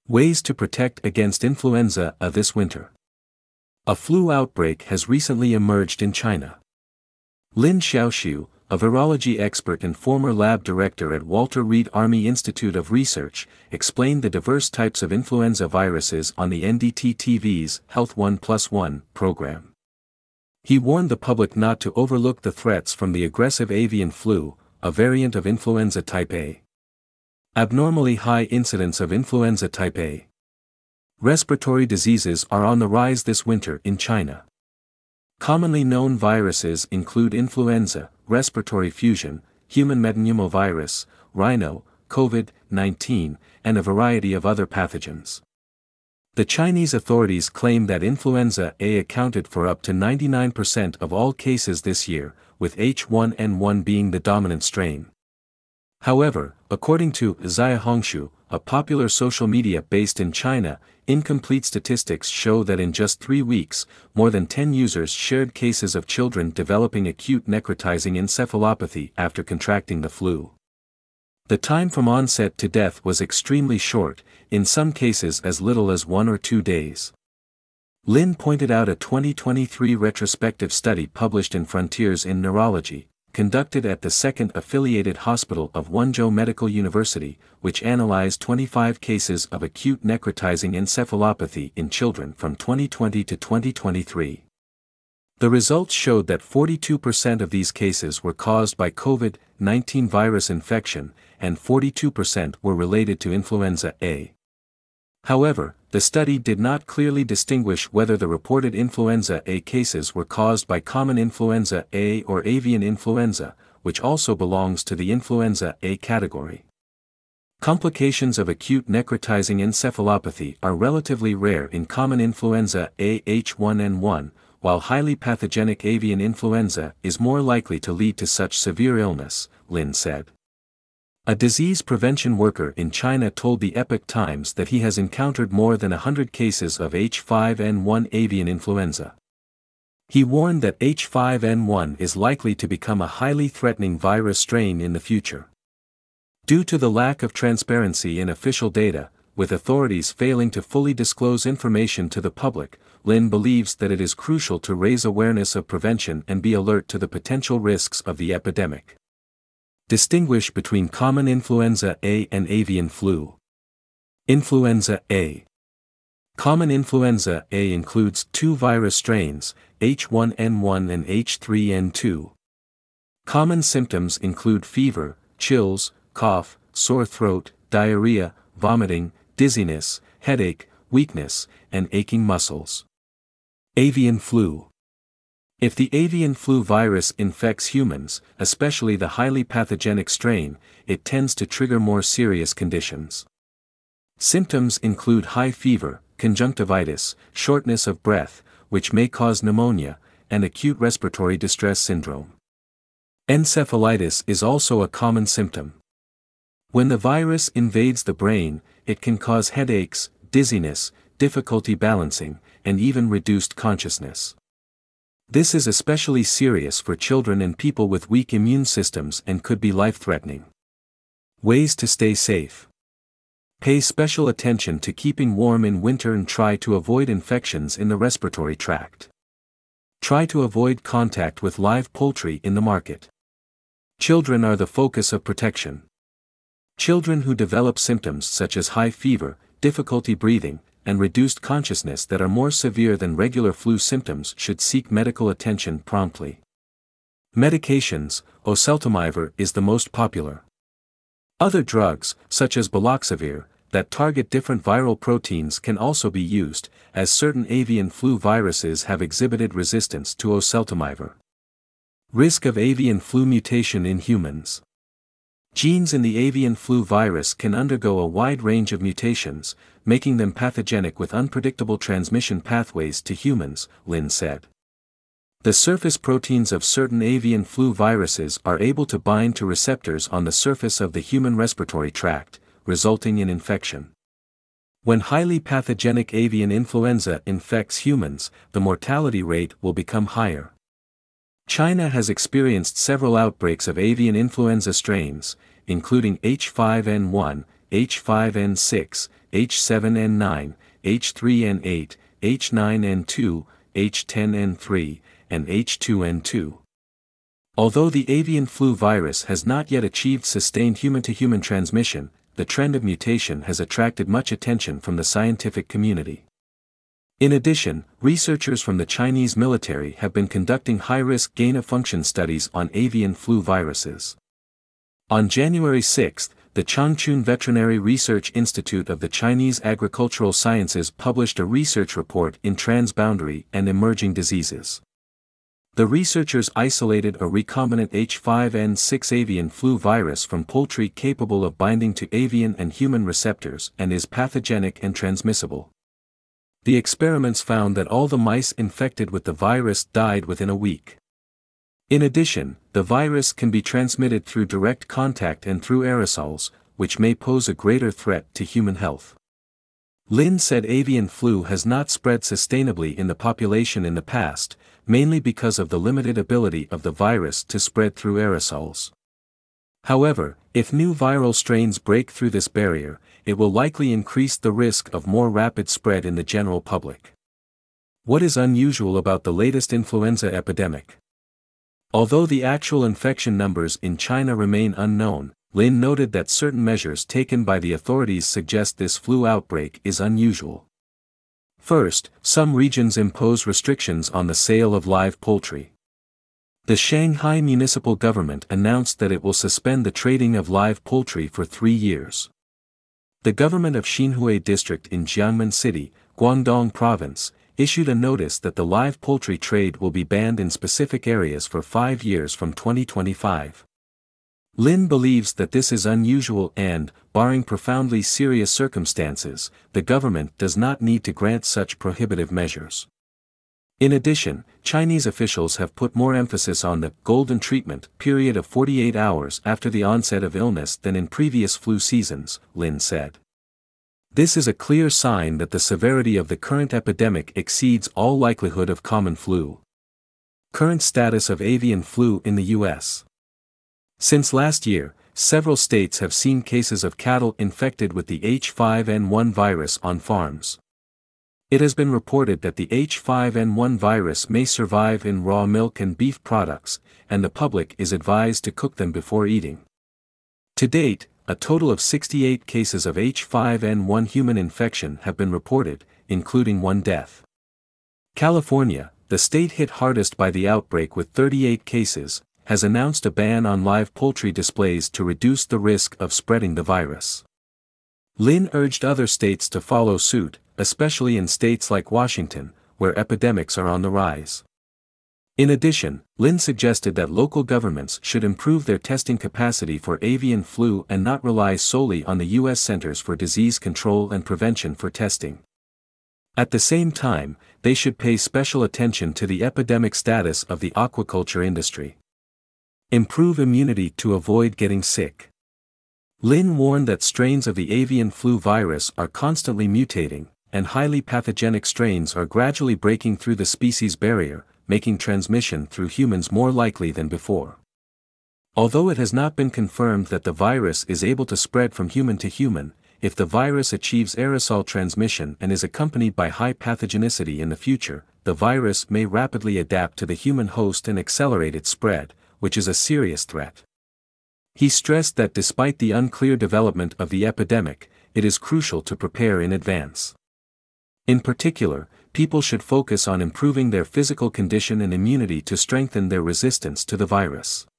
Ways to protect against influenza this winter. A flu outbreak has recently emerged in China. Lin Xiaoxiu, a virology expert and former lab director at Walter Reed Army Institute of Research, explained the diverse types of influenza viruses on the NDT-TV's Health 1+1 program. He warned the public not to overlook the threats from the aggressive avian flu, a variant of influenza type A. Abnormally high incidence of influenza type A. Respiratory diseases are on the rise this winter in China. Commonly known viruses include influenza, respiratory fusion, human metapneumovirus, rhino, COVID-19, and a variety of other pathogens. The Chinese authorities claim that influenza A accounted for up to 99% of all cases this year, with H1N1 being the dominant strain. However, according to Xiaohongshu, a popular social media based in China, incomplete statistics show that in just 3 weeks, more than 10 users shared cases of children developing acute necrotizing encephalopathy after contracting the flu. The time from onset to death was extremely short, in some cases as little as 1 or 2 days. Lin pointed out a 2023 retrospective study published in Frontiers in Neurology, conducted at the second affiliated hospital of Wenzhou Medical University, which analyzed 25 cases of acute necrotizing encephalopathy in children from 2020 to 2023. The results showed that 42% of these cases were caused by COVID-19 virus infection, and 42% were related to influenza A. However, the study did not clearly distinguish whether the reported influenza A cases were caused by common influenza A or avian influenza, which also belongs to the influenza A category. Complications of acute necrotizing encephalopathy are relatively rare in common influenza A H1N1, while highly pathogenic avian influenza is more likely to lead to such severe illness, Lin said. A disease prevention worker in China told the Epoch Times that he has encountered more than 100 cases of H5N1 avian influenza. He warned that H5N1 is likely to become a highly threatening virus strain in the future. Due to the lack of transparency in official data, with authorities failing to fully disclose information to the public, Lin believes that it is crucial to raise awareness of prevention and be alert to the potential risks of the epidemic. Distinguish between common influenza A and avian flu. Influenza A. Common influenza A includes 2 virus strains, H1N1 and H3N2. Common symptoms include fever, chills, cough, sore throat, diarrhea, vomiting, dizziness, headache, weakness, and aching muscles. Avian flu. If the avian flu virus infects humans, especially the highly pathogenic strain, it tends to trigger more serious conditions. Symptoms include high fever, conjunctivitis, shortness of breath, which may cause pneumonia, and acute respiratory distress syndrome. Encephalitis is also a common symptom. When the virus invades the brain, it can cause headaches, dizziness, difficulty balancing, and even reduced consciousness. This is especially serious for children and people with weak immune systems and could be life-threatening. Ways to stay safe. Pay special attention to keeping warm in winter and try to avoid infections in the respiratory tract. Try to avoid contact with live poultry in the market. Children are the focus of protection. Children who develop symptoms such as high fever, difficulty breathing, and reduced consciousness that are more severe than regular flu symptoms should seek medical attention promptly. Medications, oseltamivir is the most popular. Other drugs, such as baloxavir, that target different viral proteins can also be used, as certain avian flu viruses have exhibited resistance to oseltamivir. Risk of avian flu mutation in humans. Genes in the avian flu virus can undergo a wide range of mutations, making them pathogenic with unpredictable transmission pathways to humans, Lin said. The surface proteins of certain avian flu viruses are able to bind to receptors on the surface of the human respiratory tract, resulting in infection. When highly pathogenic avian influenza infects humans, the mortality rate will become higher. China has experienced several outbreaks of avian influenza strains, including H5N1, H5N6, H7N9, H3N8, H9N2, H10N3, and H2N2. Although the avian flu virus has not yet achieved sustained human-to-human transmission, the trend of mutation has attracted much attention from the scientific community. In addition, researchers from the Chinese military have been conducting high-risk gain-of-function studies on avian flu viruses. On January 6, the Changchun Veterinary Research Institute of the Chinese Agricultural Sciences published a research report in Transboundary and Emerging Diseases. The researchers isolated a recombinant H5N6 avian flu virus from poultry capable of binding to avian and human receptors and is pathogenic and transmissible. The experiments found that all the mice infected with the virus died within a week. In addition, the virus can be transmitted through direct contact and through aerosols, which may pose a greater threat to human health. Lin said avian flu has not spread sustainably in the population in the past, mainly because of the limited ability of the virus to spread through aerosols. However, if new viral strains break through this barrier, it will likely increase the risk of more rapid spread in the general public. What is unusual about the latest influenza epidemic? Although the actual infection numbers in China remain unknown, Lin noted that certain measures taken by the authorities suggest this flu outbreak is unusual. First, some regions impose restrictions on the sale of live poultry. The Shanghai municipal government announced that it will suspend the trading of live poultry for 3 years. The government of Xinhui district in Jiangmen City, Guangdong province, issued a notice that the live poultry trade will be banned in specific areas for 5 years from 2025. Lin believes that this is unusual and, barring profoundly serious circumstances, the government does not need to grant such prohibitive measures. In addition, Chinese officials have put more emphasis on the golden treatment period of 48 hours after the onset of illness than in previous flu seasons, Lin said. This is a clear sign that the severity of the current epidemic exceeds all likelihood of common flu. Current status of avian flu in the U.S. Since last year, several states have seen cases of cattle infected with the H5N1 virus on farms. It has been reported that the H5N1 virus may survive in raw milk and beef products, and the public is advised to cook them before eating. To date, a total of 68 cases of H5N1 human infection have been reported, including 1 death. California, the state hit hardest by the outbreak with 38 cases, has announced a ban on live poultry displays to reduce the risk of spreading the virus. Lin urged other states to follow suit, especially in states like Washington, where epidemics are on the rise. In addition, Lin suggested that local governments should improve their testing capacity for avian flu and not rely solely on the U.S. Centers for Disease Control and Prevention for testing. At the same time, they should pay special attention to the epidemic status of the aquaculture industry. Improve immunity to avoid getting sick. Lin warned that strains of the avian flu virus are constantly mutating, and highly pathogenic strains are gradually breaking through the species barrier, making transmission through humans more likely than before. Although it has not been confirmed that the virus is able to spread from human to human, if the virus achieves aerosol transmission and is accompanied by high pathogenicity in the future, the virus may rapidly adapt to the human host and accelerate its spread, which is a serious threat. He stressed that despite the unclear development of the epidemic, it is crucial to prepare in advance. In particular, people should focus on improving their physical condition and immunity to strengthen their resistance to the virus.